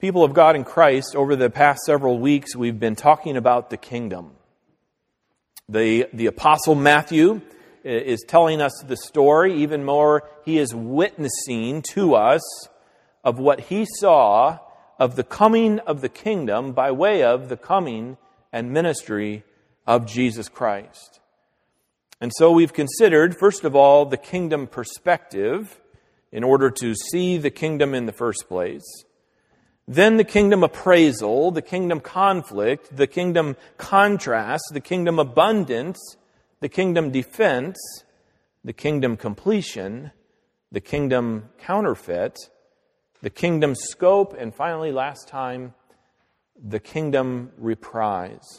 People of God in Christ, over the past several weeks, we've been talking about the kingdom. The Apostle Matthew is telling us the story. Even more, he is witnessing to us of what he saw of the coming of the kingdom by way of the coming and ministry of Jesus Christ. And so we've considered, first of all, the kingdom perspective in order to see the kingdom in the first place. Then the kingdom appraisal, the kingdom conflict, the kingdom contrast, the kingdom abundance, the kingdom defense, the kingdom completion, the kingdom counterfeit, the kingdom scope, and finally, last time, the kingdom reprise.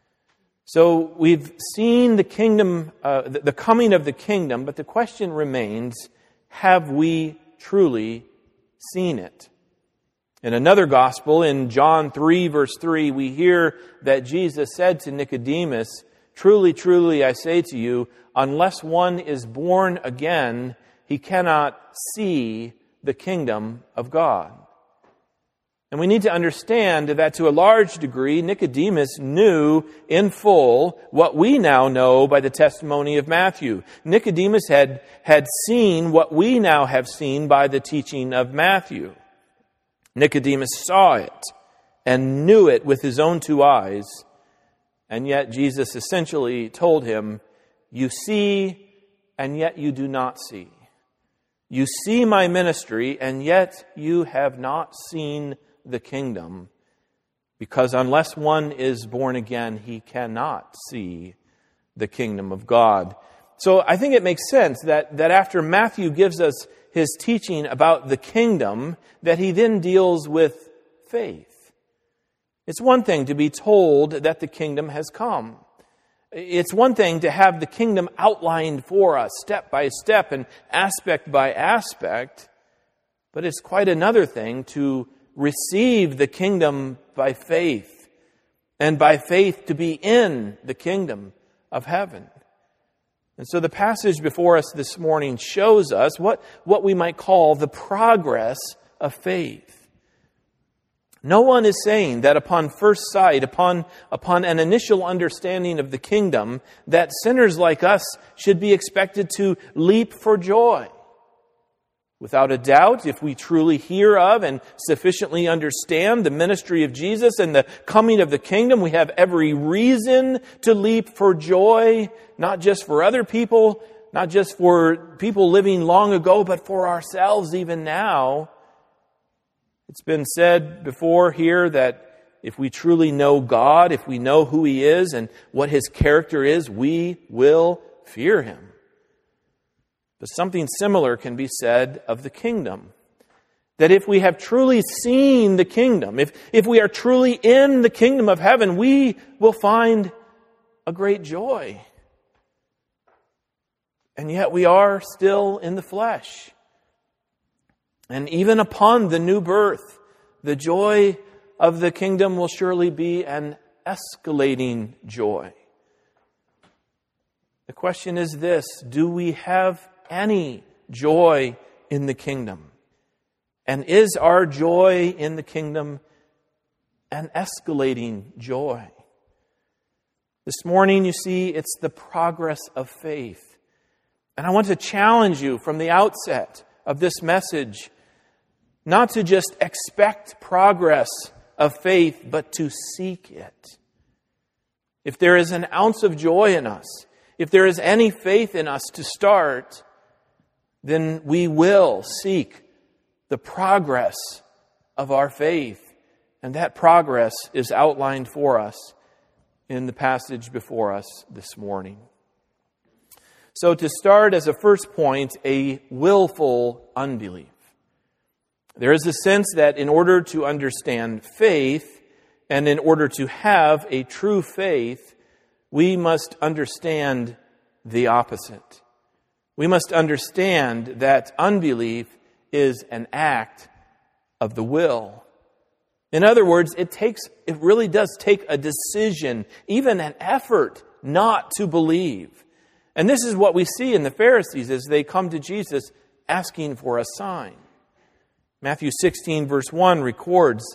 So we've seen the kingdom, the coming of the kingdom, but the question remains, have we truly seen it? In another gospel, in John 3, verse 3, we hear that Jesus said to Nicodemus, "Truly, truly, I say to you, unless one is born again, he cannot see the kingdom of God." And we need to understand that to a large degree, Nicodemus knew in full what we now know by the testimony of Matthew. Nicodemus had seen what we now have seen by the teaching of Matthew. Nicodemus saw it and knew it with his own two eyes, and yet Jesus essentially told him, "You see, and yet you do not see. You see my ministry, and yet you have not seen the kingdom, because unless one is born again, he cannot see the kingdom of God." So I think it makes sense that after Matthew gives us his teaching about the kingdom, that he then deals with faith. It's one thing to be told that the kingdom has come. It's one thing to have the kingdom outlined for us, step by step and aspect by aspect, but it's quite another thing to receive the kingdom by faith, and by faith to be in the kingdom of heaven. And so the passage before us this morning shows us what we might call the progress of faith. No one is saying that upon first sight, upon an initial understanding of the kingdom, that sinners like us should be expected to leap for joy. Without a doubt, if we truly hear of and sufficiently understand the ministry of Jesus and the coming of the kingdom, we have every reason to leap for joy, not just for other people, not just for people living long ago, but for ourselves even now. It's been said before here that if we truly know God, if we know who He is and what His character is, we will fear Him. But something similar can be said of the kingdom. That if we have truly seen the kingdom, if we are truly in the kingdom of heaven, we will find a great joy. And yet we are still in the flesh. And even upon the new birth, the joy of the kingdom will surely be an escalating joy. The question is this: do we have any joy in the kingdom? And is our joy in the kingdom an escalating joy? This morning, you see, it's the progress of faith. And I want to challenge you from the outset of this message not to just expect progress of faith, but to seek it. If there is an ounce of joy in us, if there is any faith in us to start, then we will seek the progress of our faith. And that progress is outlined for us in the passage before us this morning. So to start as a first point, a willful unbelief. There is a sense that in order to understand faith and in order to have a true faith, we must understand the opposite. We must understand that unbelief is an act of the will. In other words, it really does take a decision, even an effort, not to believe. And this is what we see in the Pharisees as they come to Jesus asking for a sign. Matthew 16, verse 1 records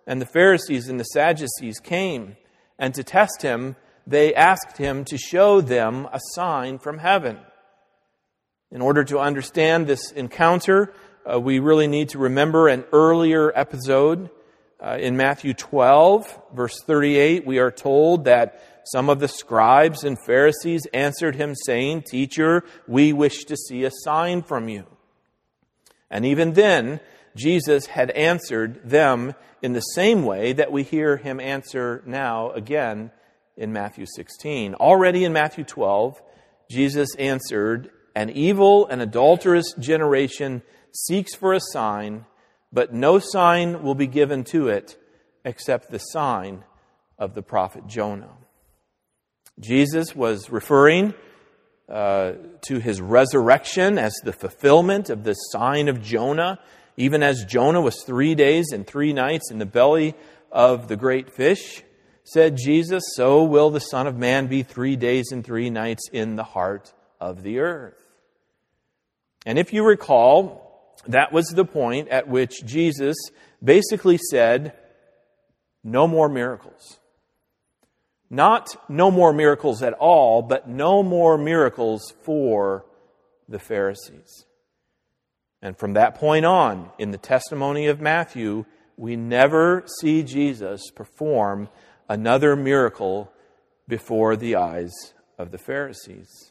and the Pharisees and the Sadducees came, and to test him, they asked him to show them a sign from heaven. In order to understand this encounter, we really need to remember an earlier episode. In Matthew 12, verse 38, we are told that some of the scribes and Pharisees answered him, saying, "Teacher, we wish to see a sign from you." And even then, Jesus had answered them in the same way that we hear him answer now again in Matthew 16. Already in Matthew 12, Jesus answered, "An evil and adulterous generation seeks for a sign, but no sign will be given to it except the sign of the prophet Jonah." Jesus was referring to his resurrection as the fulfillment of the sign of Jonah. Even as Jonah was 3 days and 3 nights in the belly of the great fish, said Jesus, so will the Son of Man be 3 days and 3 nights in the heart of the earth. And if you recall, that was the point at which Jesus basically said, no more miracles. Not no more miracles at all, but no more miracles for the Pharisees. And from that point on, in the testimony of Matthew, we never see Jesus perform another miracle before the eyes of the Pharisees.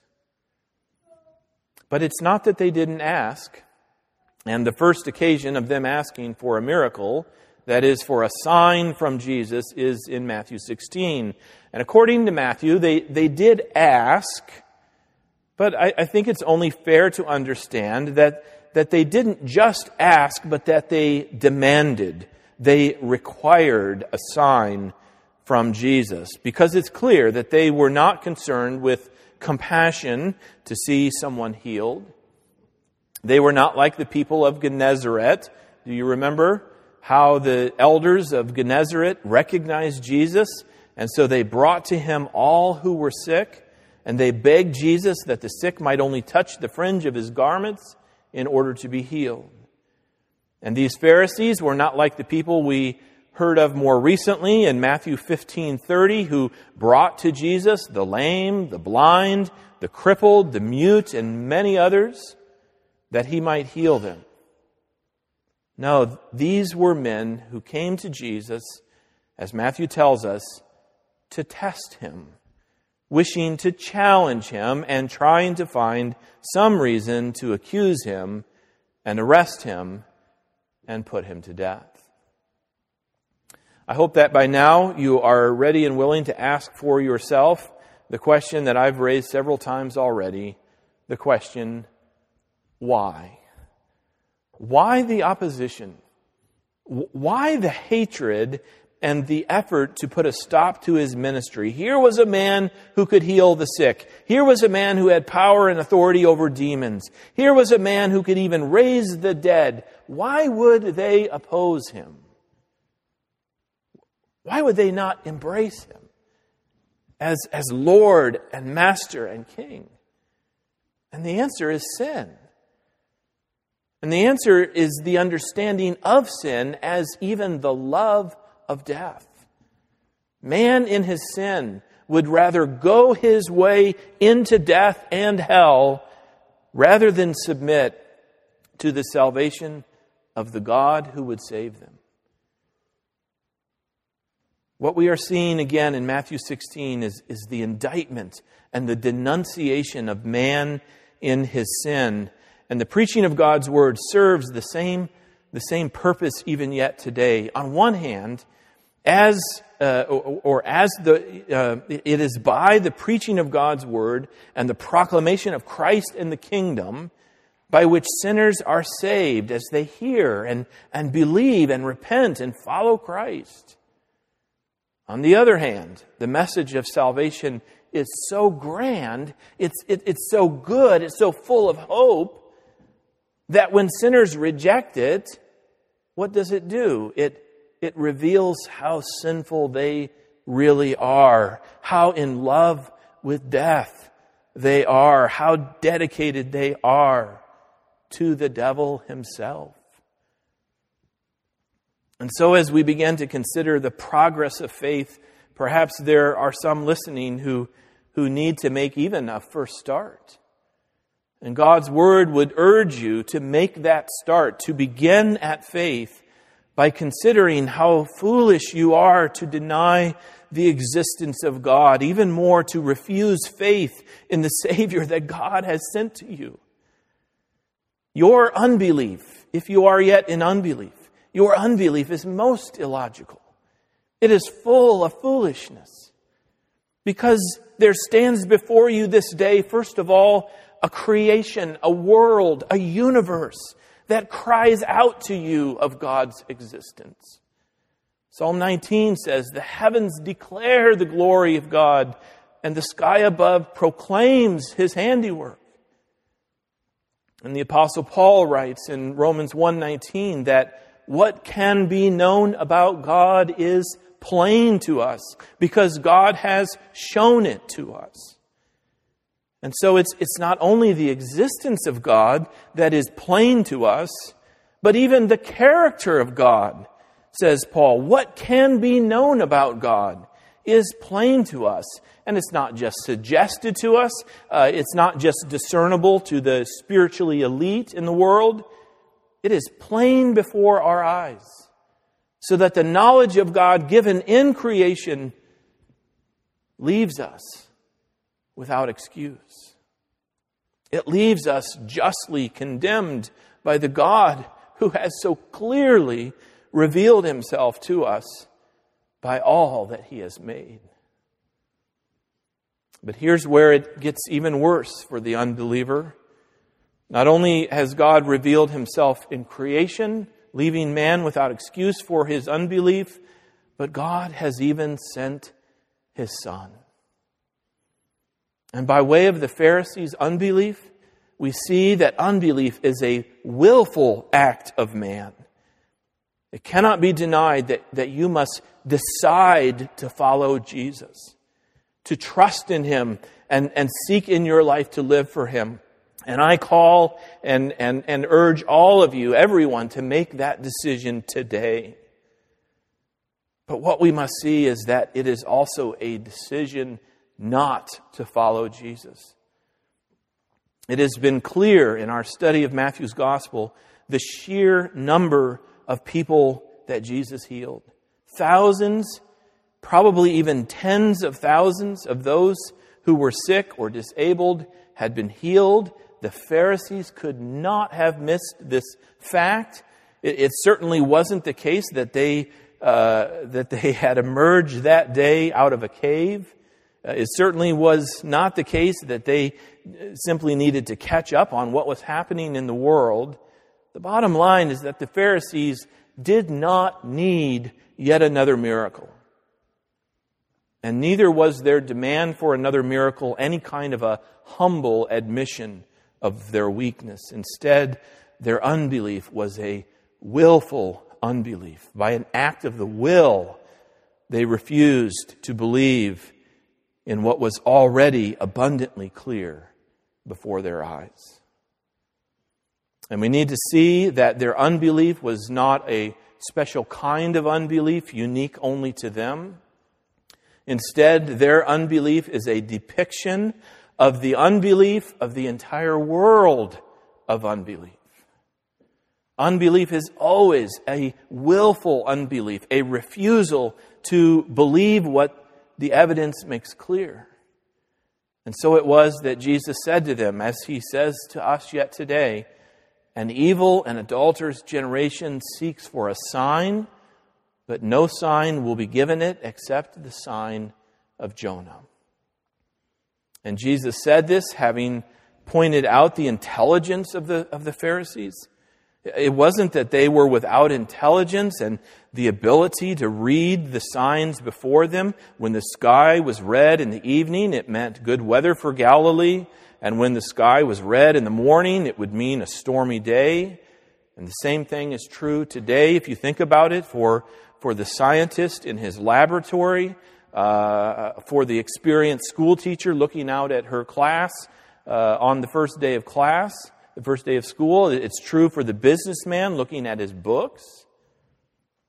But it's not that they didn't ask. And the first occasion of them asking for a miracle, that is, for a sign from Jesus, is in Matthew 16. And according to Matthew, they did ask, but I think it's only fair to understand that they didn't just ask, but that they demanded, they required a sign from Jesus. Because it's clear that they were not concerned with compassion to see someone healed. They were not like the people of Gennesaret. Do you remember how the elders of Gennesaret recognized Jesus? And so they brought to him all who were sick, and they begged Jesus that the sick might only touch the fringe of his garments in order to be healed. And these Pharisees were not like the people we heard of more recently in Matthew 15:30, who brought to Jesus the lame, the blind, the crippled, the mute, and many others, that he might heal them. No, these were men who came to Jesus, as Matthew tells us, to test him, wishing to challenge him and trying to find some reason to accuse him and arrest him and put him to death. I hope that by now you are ready and willing to ask for yourself the question that I've raised several times already, the question, why? Why the opposition? Why the hatred and the effort to put a stop to his ministry? Here was a man who could heal the sick. Here was a man who had power and authority over demons. Here was a man who could even raise the dead. Why would they oppose him? Why would they not embrace him as Lord and Master and King? And the answer is sin. And the answer is the understanding of sin as even the love of death. Man in his sin would rather go his way into death and hell rather than submit to the salvation of the God who would save them. What we are seeing again in Matthew 16 is the indictment and the denunciation of man in his sin. And the preaching of God's word serves the same purpose even yet today. On one hand, it is by the preaching of God's word and the proclamation of Christ and the kingdom by which sinners are saved as they hear and believe and repent and follow Christ. On the other hand, the message of salvation is so grand, it's so good, it's so full of hope, that when sinners reject it, what does it do? It reveals how sinful they really are, how in love with death they are, how dedicated they are to the devil himself. And so as we begin to consider the progress of faith, perhaps there are some listening who need to make even a first start. And God's Word would urge you to make that start, to begin at faith by considering how foolish you are to deny the existence of God, even more to refuse faith in the Savior that God has sent to you. Your unbelief, if you are yet in unbelief, your unbelief is most illogical. It is full of foolishness. Because there stands before you this day, first of all, a creation, a world, a universe that cries out to you of God's existence. Psalm 19 says, "The heavens declare the glory of God, and the sky above proclaims His handiwork." And the Apostle Paul writes in Romans 1:19 that what can be known about God is plain to us because God has shown it to us. And so it's not only the existence of God that is plain to us, but even the character of God, says Paul. What can be known about God is plain to us. And it's not just suggested to us. It's not just discernible to the spiritually elite in the world. It is plain before our eyes. So that the knowledge of God given in creation leaves us without excuse. It leaves us justly condemned by the God who has so clearly revealed Himself to us by all that He has made. But here's where it gets even worse for the unbeliever. Not only has God revealed Himself in creation, leaving man without excuse for his unbelief, but God has even sent His Son. And by way of the Pharisees' unbelief, we see that unbelief is a willful act of man. It cannot be denied that you must decide to follow Jesus, to trust in Him and seek in your life to live for Him. And I call and urge all of you, everyone, to make that decision today. But what we must see is that it is also a decision not to follow Jesus. It has been clear in our study of Matthew's Gospel the sheer number of people that Jesus healed. Thousands, probably even tens of thousands of those who were sick or disabled had been healed. The Pharisees could not have missed this fact. It certainly wasn't the case that they had emerged that day out of a cave. It certainly was not the case that they simply needed to catch up on what was happening in the world. The bottom line is that the Pharisees did not need yet another miracle. And neither was their demand for another miracle any kind of a humble admission of their weakness. Instead, their unbelief was a willful unbelief. By an act of the will, they refused to believe in what was already abundantly clear before their eyes. And we need to see that their unbelief was not a special kind of unbelief, unique only to them. Instead, their unbelief is a depiction of the unbelief of the entire world of unbelief. Unbelief is always a willful unbelief, a refusal to believe what the evidence makes clear. And so it was that Jesus said to them, as He says to us yet today, "An evil and adulterous generation seeks for a sign, but no sign will be given it except the sign of Jonah." And Jesus said this, having pointed out the intelligence of the Pharisees. It wasn't that they were without intelligence and the ability to read the signs before them. When the sky was red in the evening, it meant good weather for Galilee. And when the sky was red in the morning, it would mean a stormy day. And the same thing is true today, if you think about it, for the scientist in his laboratory, for the experienced school teacher looking out at her class on the first day of class, the first day of school. It's true for the businessman looking at his books.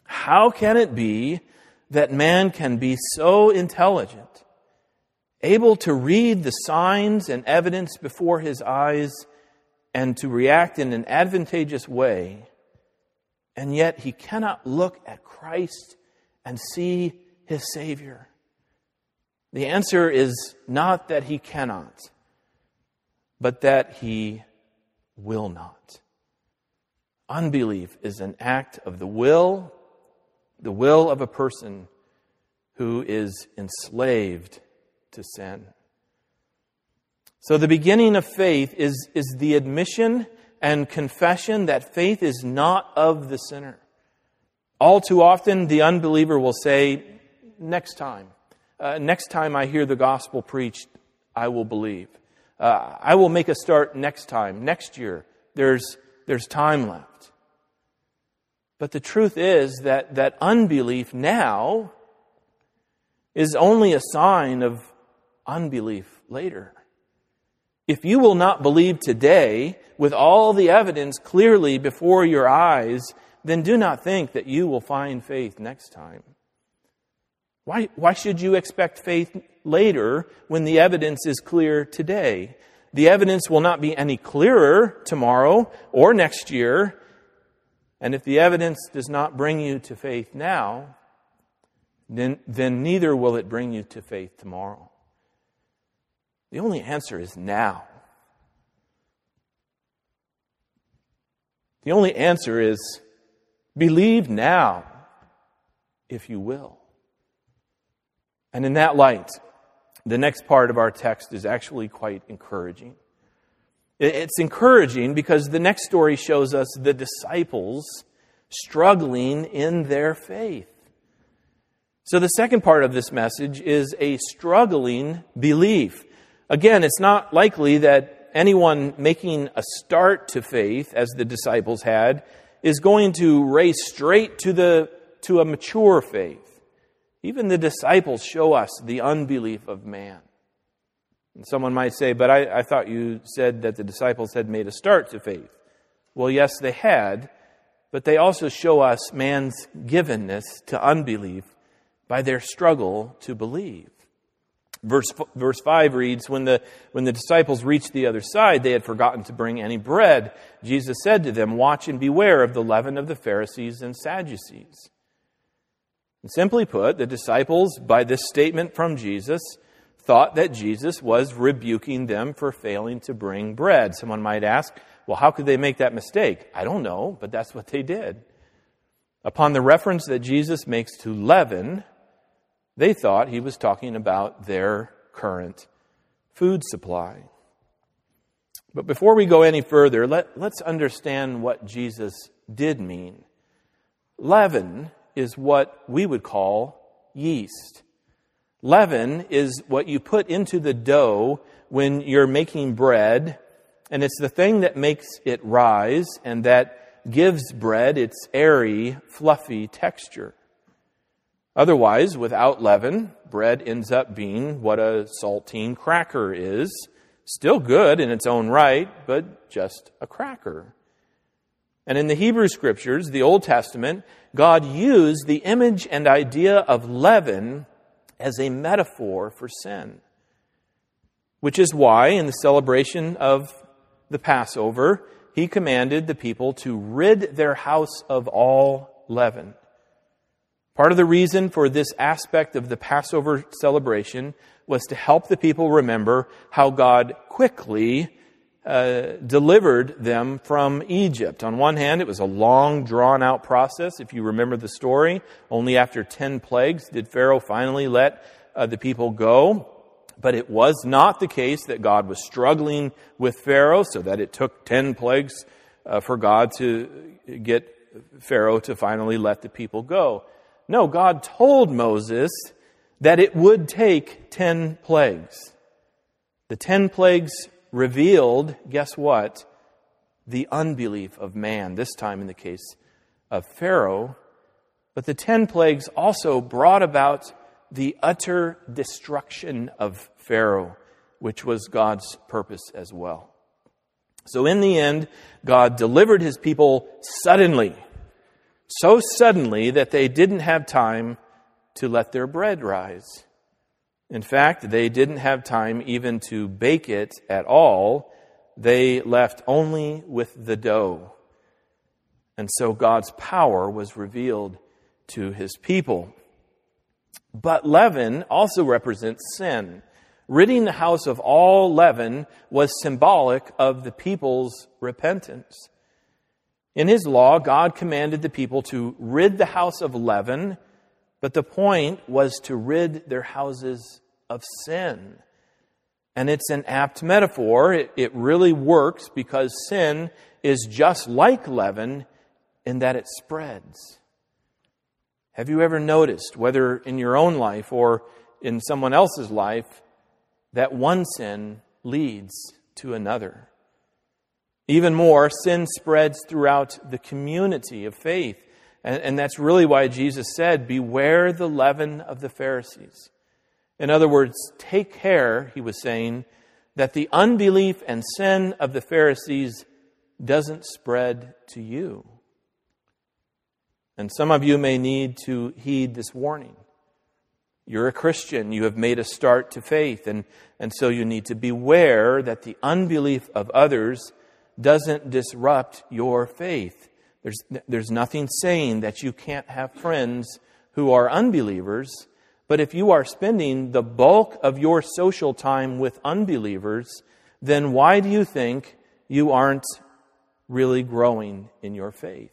How can it be that man can be so intelligent, able to read the signs and evidence before his eyes and to react in an advantageous way, and yet he cannot look at Christ and see his Savior? The answer is not that he cannot, but that he will not. Unbelief is an act of the will of a person who is enslaved to sin. So the beginning of faith is the admission and confession that faith is not of the sinner. All too often, the unbeliever will say, next time I hear the gospel preached, I will believe. I will make a start next time, next year. There's time left. But the truth is that unbelief now is only a sign of unbelief later. If you will not believe today with all the evidence clearly before your eyes, then do not think that you will find faith next time. Why should you expect faith later when the evidence is clear today? The evidence will not be any clearer tomorrow or next year. And if the evidence does not bring you to faith now, then neither will it bring you to faith tomorrow. The only answer is now. The only answer is believe now, if you will. And in that light, the next part of our text is actually quite encouraging. It's encouraging because the next story shows us the disciples struggling in their faith. So the second part of this message is a struggling belief. Again, it's not likely that anyone making a start to faith, as the disciples had, is going to race straight to a mature faith. Even the disciples show us the unbelief of man. And someone might say, but I thought you said that the disciples had made a start to faith. Well, yes, they had, but they also show us man's givenness to unbelief by their struggle to believe. Verse 5 reads, When the disciples reached the other side, they had forgotten to bring any bread. Jesus said to them, "Watch and beware of the leaven of the Pharisees and Sadducees." And simply put, the disciples, by this statement from Jesus, thought that Jesus was rebuking them for failing to bring bread. Someone might ask, well, how could they make that mistake? I don't know, but that's what they did. Upon the reference that Jesus makes to leaven, they thought he was talking about their current food supply. But before we go any further, let's understand what Jesus did mean. Leaven is what we would call yeast. Leaven is what you put into the dough when you're making bread, and it's the thing that makes it rise and that gives bread its airy, fluffy texture. Otherwise, without leaven, bread ends up being what a saltine cracker is. Still good in its own right, but just a cracker. And in the Hebrew Scriptures, the Old Testament, God used the image and idea of leaven as a metaphor for sin. Which is why, in the celebration of the Passover, he commanded the people to rid their house of all leaven. Part of the reason for this aspect of the Passover celebration was to help the people remember how God quickly delivered them from Egypt. On one hand, it was a long, drawn-out process. If you remember the story, only after 10 plagues did Pharaoh finally let the people go. But it was not the case that God was struggling with Pharaoh, so that it took 10 plagues for God to get Pharaoh to finally let the people go. No, God told Moses that it would take 10 plagues. The 10 plagues revealed, guess what? The unbelief of man, this time in the case of Pharaoh. But the 10 plagues also brought about the utter destruction of Pharaoh, which was God's purpose as well. So in the end, God delivered his people suddenly so suddenly that they didn't have time to let their bread rise. In fact, they didn't have time even to bake it at all. They left only with the dough. And so God's power was revealed to his people. But leaven also represents sin. Ridding the house of all leaven was symbolic of the people's repentance. In his law, God commanded the people to rid the house of leaven, but the point was to rid their houses of sin. And it's an apt metaphor. It really works because sin is just like leaven in that it spreads. Have you ever noticed, whether in your own life or in someone else's life, that one sin leads to another? Even more, sin spreads throughout the community of faith. And that's really why Jesus said, beware the leaven of the Pharisees. In other words, take care, he was saying, that the unbelief and sin of the Pharisees doesn't spread to you. And some of you may need to heed this warning. You're a Christian. You have made a start to faith. And so you need to beware that the unbelief of others doesn't disrupt your faith. There's nothing saying that you can't have friends who are unbelievers. But if you are spending the bulk of your social time with unbelievers, then why do you think you aren't really growing in your faith?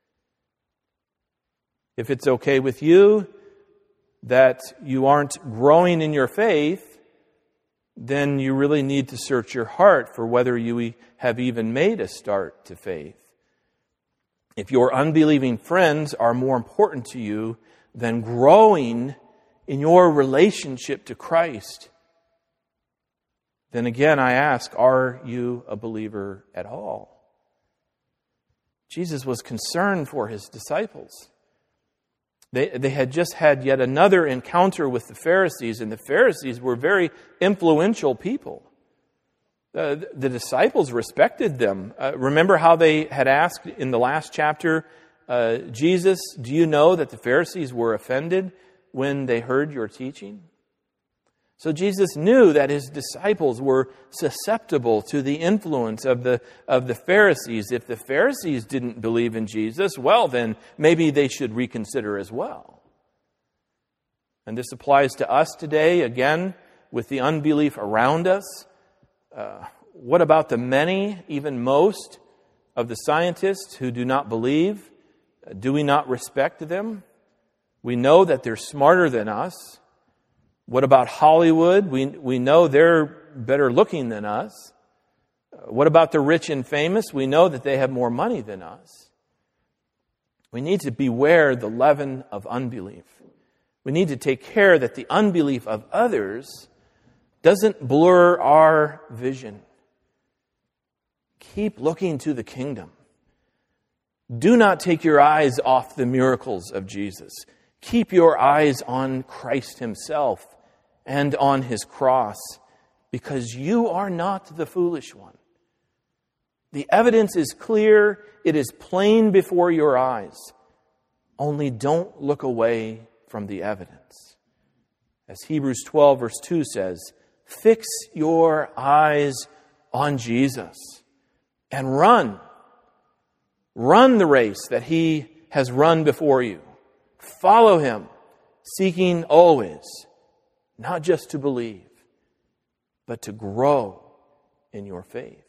If it's okay with you that you aren't growing in your faith, then you really need to search your heart for whether you have even made a start to faith. If your unbelieving friends are more important to you than growing in your relationship to Christ, then again I ask, are you a believer at all? Jesus was concerned for his disciples. They had just had yet another encounter with the Pharisees, and the Pharisees were very influential people. The disciples respected them. Remember how they had asked in the last chapter, Jesus, do you know that the Pharisees were offended when they heard your teaching? So Jesus knew that his disciples were susceptible to the influence of the Pharisees. If the Pharisees didn't believe in Jesus, well, then maybe they should reconsider as well. And this applies to us today, again, with the unbelief around us. What about the many, even most, of the scientists who do not believe? Do we not respect them? We know that they're smarter than us. What about Hollywood? We know they're better looking than us. What about the rich and famous? We know that they have more money than us. We need to beware the leaven of unbelief. We need to take care that the unbelief of others doesn't blur our vision. Keep looking to the kingdom. Do not take your eyes off the miracles of Jesus. Keep your eyes on Christ himself and on his cross, because you are not the foolish one. The evidence is clear. It is plain before your eyes. Only don't look away from the evidence. As Hebrews 12 verse 2 says, fix your eyes on Jesus and run. Run the race that he has run before you. Follow him, seeking always, not just to believe, but to grow in your faith.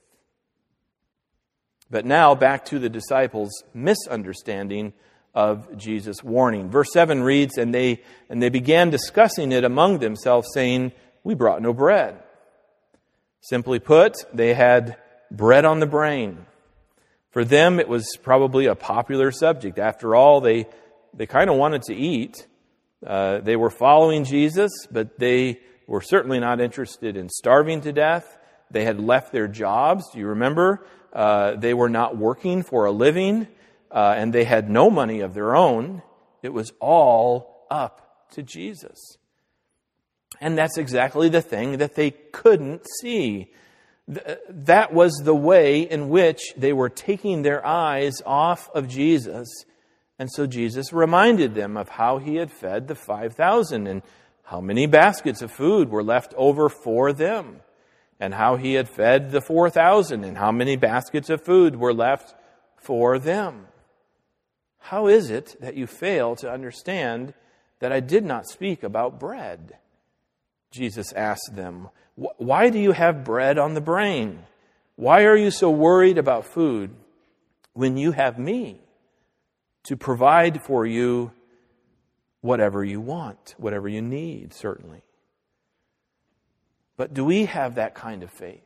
But now back to the disciples' misunderstanding of Jesus' warning. Verse 7 reads, and they began discussing it among themselves, saying, we brought no bread. Simply put, they had bread on the brain. For them, it was probably a popular subject. After all, they kind of wanted to eat. They were following Jesus, but they were certainly not interested in starving to death. They had left their jobs. Do you remember? They were not working for a living, and they had no money of their own. It was all up to Jesus. And that's exactly the thing that they couldn't see. That was the way in which they were taking their eyes off of Jesus And so Jesus reminded them of how he had fed the 5,000 and how many baskets of food were left over for them, and how he had fed the 4,000 and how many baskets of food were left for them. How is it that you fail to understand that I did not speak about bread? Jesus asked them. Why do you have bread on the brain? Why are you so worried about food when you have me to provide for you whatever you want, whatever you need, certainly? But do we have that kind of faith?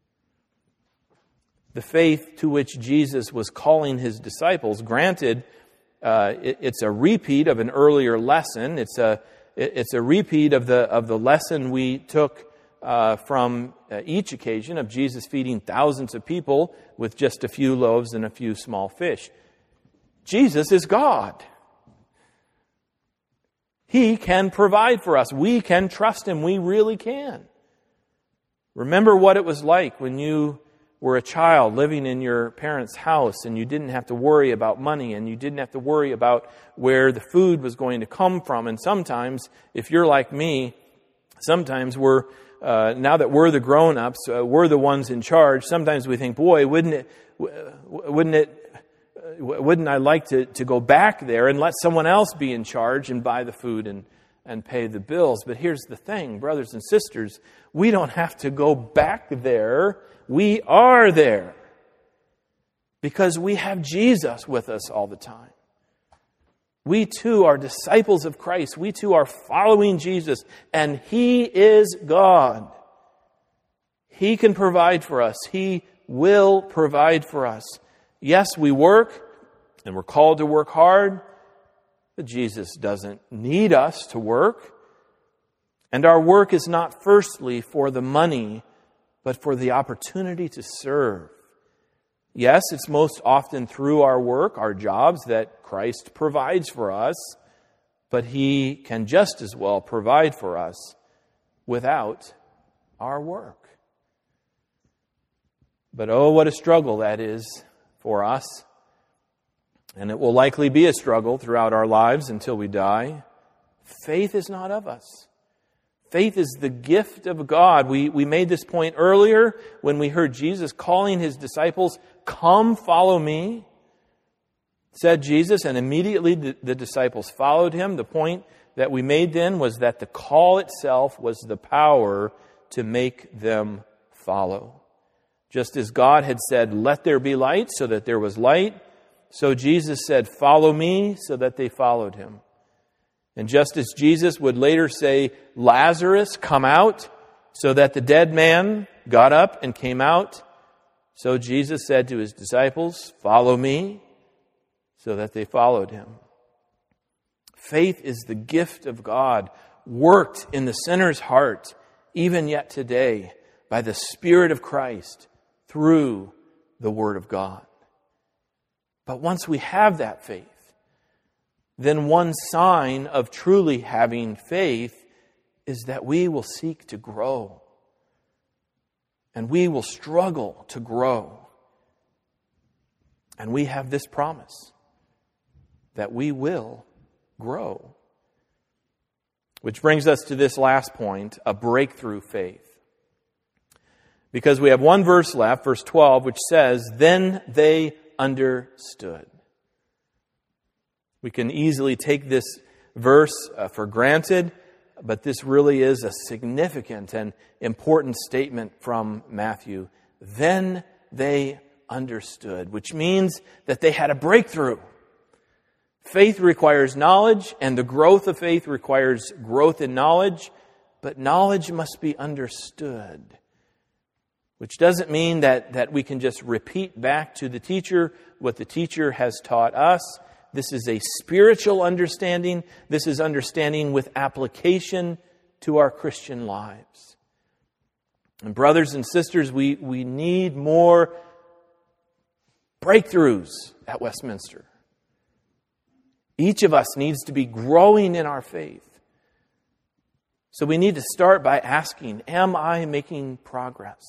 The faith to which Jesus was calling his disciples, granted, it's a repeat of an earlier lesson. It's a repeat of the lesson we took from each occasion of Jesus feeding thousands of people with just a few loaves and a few small fish. Jesus is God. He can provide for us. We can trust him. We really can. Remember what it was like when you were a child living in your parents' house and you didn't have to worry about money and you didn't have to worry about where the food was going to come from. And sometimes, if you're like me, sometimes now that we're the grown-ups, we're the ones in charge, sometimes we think, boy, wouldn't I like to go back there and let someone else be in charge and buy the food and pay the bills? But here's the thing, brothers and sisters, we don't have to go back there. We are there because we have Jesus with us all the time. We too are disciples of Christ. We too are following Jesus, and he is God. He can provide for us. He will provide for us. Yes, we work, and we're called to work hard, but Jesus doesn't need us to work. And our work is not firstly for the money, but for the opportunity to serve. Yes, it's most often through our work, our jobs, that Christ provides for us, but he can just as well provide for us without our work. But oh, what a struggle that is for us. And it will likely be a struggle throughout our lives until we die. Faith is not of us. Faith is the gift of God. We made this point earlier when we heard Jesus calling his disciples, "Come, follow me," said Jesus, and immediately the disciples followed him. The point that we made then was that the call itself was the power to make them follow. Just as God had said, "Let there be light," so that there was light, so Jesus said, "Follow me," so that they followed him. And just as Jesus would later say, "Lazarus, come out," so that the dead man got up and came out, so Jesus said to his disciples, "Follow me," so that they followed him. Faith is the gift of God, worked in the sinner's heart, even yet today, by the Spirit of Christ, through the Word of God. But once we have that faith, then one sign of truly having faith is that we will seek to grow. And we will struggle to grow. And we have this promise that we will grow. Which brings us to this last point, a breakthrough faith. Because we have one verse left, verse 12, which says, "Then they understood." We can easily take this verse for granted, but this really is a significant and important statement from Matthew. Then they understood, which means that they had a breakthrough. Faith requires knowledge, and the growth of faith requires growth in knowledge, but knowledge must be understood. Which doesn't mean that we can just repeat back to the teacher what the teacher has taught us. This is a spiritual understanding. This is understanding with application to our Christian lives. And brothers and sisters, we need more breakthroughs at Westminster. Each of us needs to be growing in our faith. So we need to start by asking, am I making progress?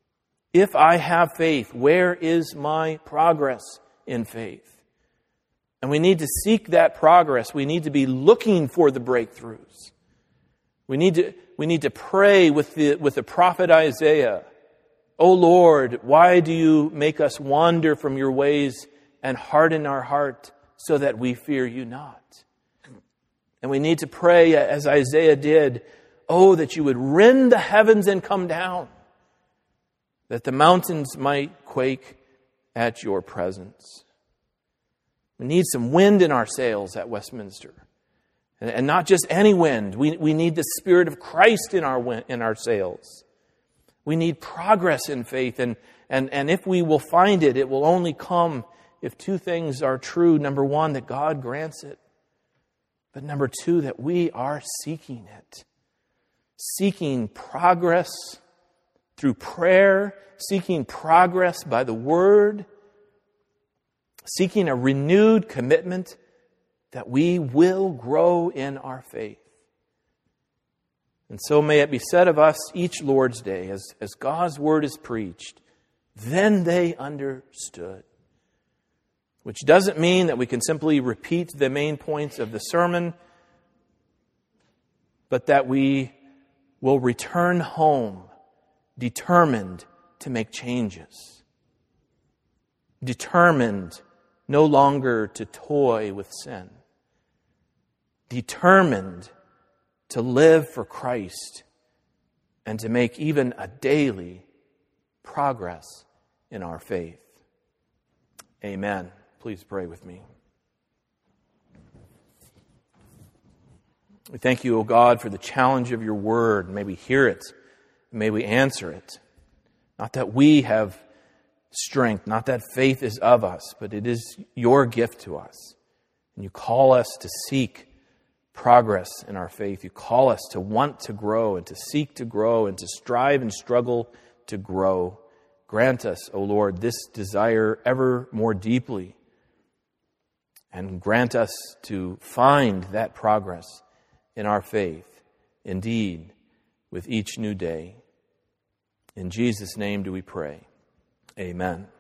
If I have faith, where is my progress in faith? And we need to seek that progress. We need to be looking for the breakthroughs. We need to pray with the prophet Isaiah. O Lord, why do you make us wander from your ways and harden our heart so that we fear you not? And we need to pray as Isaiah did, oh, that you would rend the heavens and come down, that the mountains might quake at your presence. We need some wind in our sails at Westminster. And not just any wind. We need the Spirit of Christ in our sails. We need progress in faith. And if we will find it, it will only come if two things are true. Number one, that God grants it. But number two, that we are seeking it. Seeking progress through prayer. Seeking progress by the Word. Seeking a renewed commitment that we will grow in our faith. And so may it be said of us each Lord's Day, as God's Word is preached, then they understood. Which doesn't mean that we can simply repeat the main points of the sermon, but that we will return home determined to make changes. Determined no longer to toy with sin. Determined to live for Christ and to make even a daily progress in our faith. Amen. Please pray with me. We thank you, O God, for the challenge of your word. May we hear it. May we answer it. Not that we have strength, not that faith is of us, but it is your gift to us. And you call us to seek progress in our faith. You call us to want to grow and to seek to grow and to strive and struggle to grow. Grant us, O Lord, this desire ever more deeply. And grant us to find that progress in our faith, indeed, with each new day. In Jesus' name do we pray. Amen.